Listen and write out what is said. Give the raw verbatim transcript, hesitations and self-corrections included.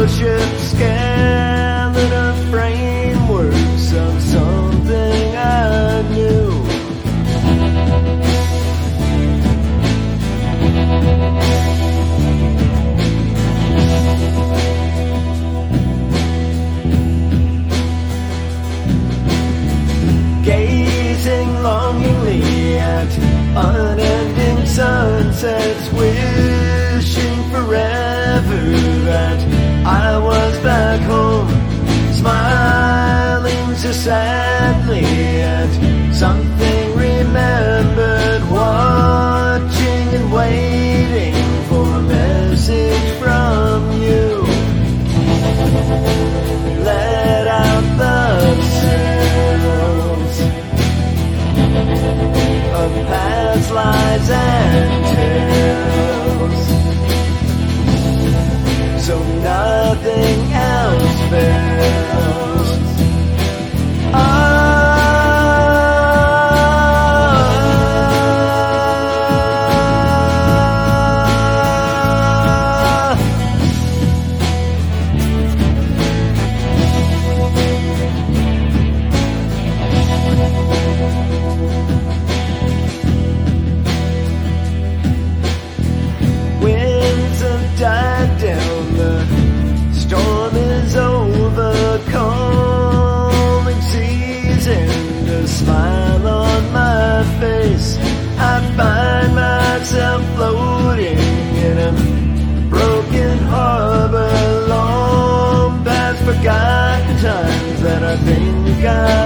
starship skeleton frameworks of something I knew. Gazing longingly at unending sunsets, wishing forever that I was back home, smiling so sadly at something remembered, watching and waiting for a message from you. Let out the sounds of past lives and tales, so nothing else fails. Ah, winds have died down, the storm is over, calming seas and a smile on my face. I find myself floating in a broken harbor, long past forgotten times that I think I